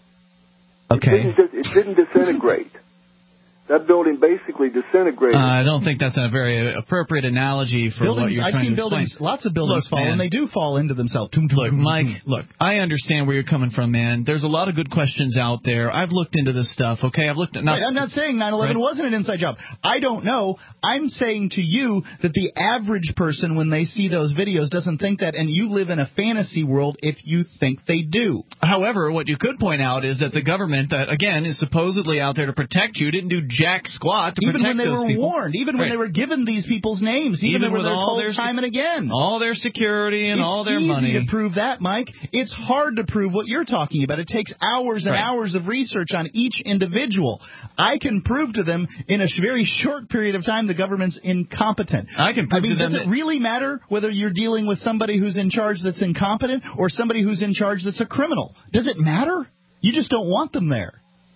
Okay. It didn't, it didn't disintegrate. That building basically disintegrated. Uh, I don't think that's a very appropriate analogy for buildings, what you're I've trying seen to buildings, explain. lots of buildings Look, fall, man. and they do fall into themselves. Tum, tum, Look, tum, Mike, tum. look, I understand where you're coming from, man. There's a lot of good questions out there. I've looked into this stuff, okay? I've looked at... Not, Right, I'm not saying nine eleven right. wasn't an inside job. I don't know. I'm saying to you that the average person, when they see those videos, doesn't think that, and you live in a fantasy world if you think they do. However, what you could point out is that the government, that, again, is supposedly out there to protect you, didn't do jack squat to Even protect when they those were people. warned, even when Right. they were given these people's names, even, Even when with they were all told their time and again. All their security and it's all their easy money. to prove that, Mike. It's hard to prove what you're talking about. It takes hours and Right. hours of research on each individual. I can prove to them in a sh- very short period of time the government's incompetent. I can prove I mean, to them does it that- really matter whether you're dealing with somebody who's in charge that's incompetent or somebody who's in charge that's a criminal? Does it matter? You just don't want them there.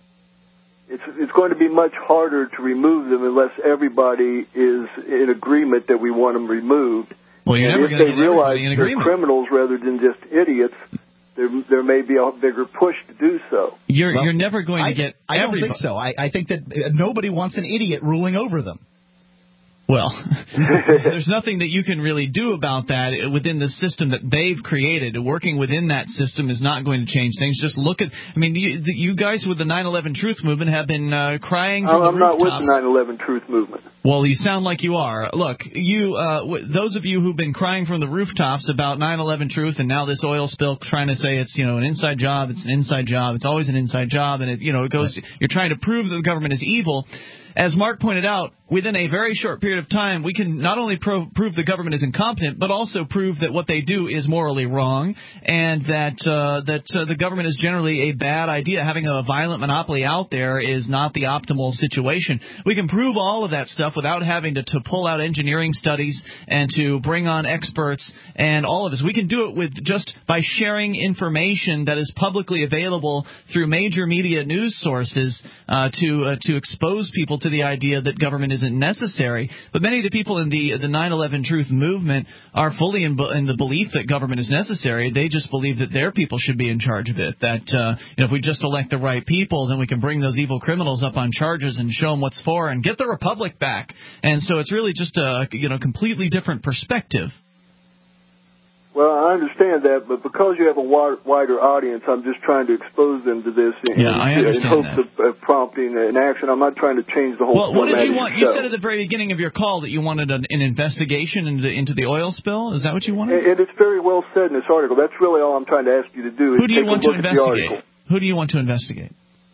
It's, it's going to be much harder to remove them unless everybody is in agreement that we want them removed. Well, you're and never if going they to get realize everybody in they're agreement. criminals rather than just idiots, there, there may be a bigger push to do so. You're Well, you're never going I, to get I don't everybody. think so. I, I think that uh, nobody wants an idiot ruling over them. Well, there's nothing that you can really do about that within the system that they've created. Working within that system is not going to change things. Just look at, I mean, you, you guys with the nine eleven Truth Movement have been uh, crying from I'm the not rooftops. with the nine eleven Truth Movement. Well, you sound like you are. Look, you, uh, w- those of you who've been crying from the rooftops about nine eleven Truth and now this oil spill, trying to say it's, you know, an inside job, it's an inside job, it's always an inside job, and it, you know, it goes. You're trying to prove that the government is evil. As Mark pointed out, within a very short period of time, we can not only pro- prove the government is incompetent, but also prove that what they do is morally wrong, and that uh, that uh, the government is generally a bad idea. Having a violent monopoly out there is not the optimal situation. We can prove all of that stuff without having to, to pull out engineering studies and to bring on experts and all of this. We can do it with just by sharing information that is publicly available through major media news sources uh, to uh, to expose people to the idea that government isn't necessary. But many of the people in the the nine eleven Truth Movement are fully in, in the belief that government is necessary. They just believe that their people should be in charge of it. That uh, you know, if we just elect the right people, then we can bring those evil criminals up on charges and show them what's for and get the republic back. And so it's really just a you know completely different perspective. Well, I understand that, but because you have a wider audience, I'm just trying to expose them to this in, yeah, I understand in hopes that. of uh, prompting an action. I'm not trying to change the whole well, what did you want? You show. said at the very beginning of your call that you wanted an, an investigation into, into the oil spill. Is that what you wanted? And it's very well said in this article. That's really all I'm trying to ask you to do. Is Who do you take want a to look at the investigate? article. Who do you want to investigate?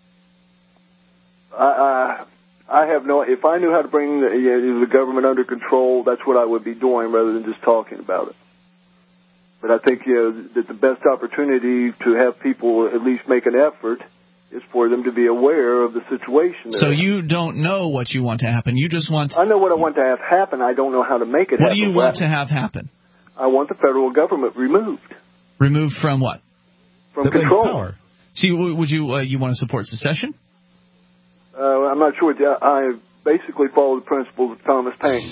I, I, I have no. If I knew how to bring the, uh, the government under control, that's what I would be doing rather than just talking about it. But I think you know, that the best opportunity to have people at least make an effort is for them to be aware of the situation. So you don't know what you want to happen. You just want... I know what I want to have happen. I don't know how to make it what happen. What do you want to have happen? I want the federal government removed. Removed from what? From the control. Power. So you, would you, uh, you want to support secession? Uh, I'm not sure. I basically follow the principles of Thomas Paine.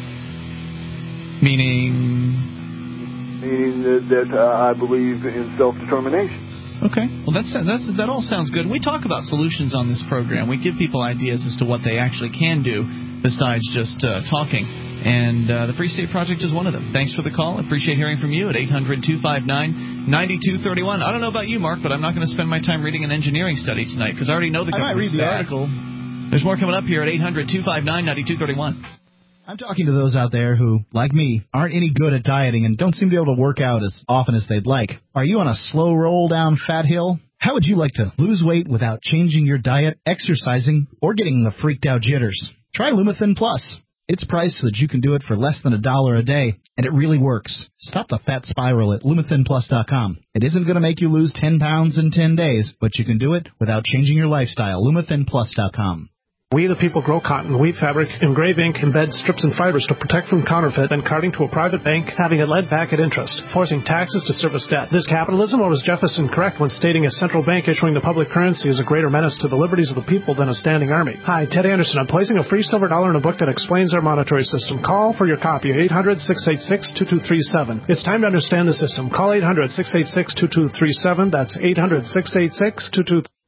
Meaning... Meaning that, that uh, I believe in self-determination. Okay. Well, that's, that's, that all sounds good. We talk about solutions on this program. We give people ideas as to what they actually can do besides just uh, talking. And uh, the Free State Project is one of them. Thanks for the call. I appreciate hearing from you at eight hundred, two five nine, nine two three one. I don't know about you, Mark, but I'm not going to spend my time reading an engineering study tonight because I already know the government's I might read the bad. article. There's more coming up here at eight hundred, two five nine, nine two three one. I'm talking to those out there who, like me, aren't any good at dieting and don't seem to be able to work out as often as they'd like. Are you on a slow roll down fat hill? How would you like to lose weight without changing your diet, exercising, or getting the freaked out jitters? Try Lumithin Plus. It's priced so that you can do it for less than a dollar a day, and it really works. Stop the fat spiral at Lumithin Plus dot com. It isn't going to make you lose ten pounds in ten days, but you can do it without changing your lifestyle. Lumithin Plus dot com. We the people grow cotton, weave fabric, engrave ink, embed strips and fibers to protect from counterfeit, then carting to a private bank, having it led back at interest, forcing taxes to service debt. This capitalism, or was Jefferson correct when stating a central bank issuing the public currency is a greater menace to the liberties of the people than a standing army? Hi, Ted Anderson. I'm placing a free silver dollar in a book that explains our monetary system. Call for your copy at eight hundred, six eight six, two two three seven. It's time to understand the system. Call eight hundred, six eight six, two two three seven. That's eight hundred, six eight six, two two three seven.